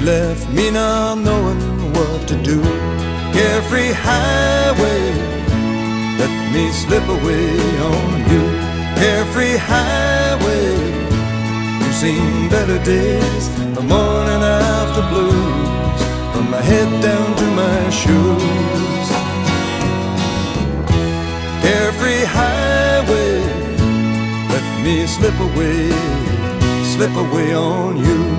left me not knowing what to do. Carefree highway, let me slip away on you. Carefree highway, you've seen better days, the morning after blues, from my head down to my shoes. Carefree highway, let me slip away on you.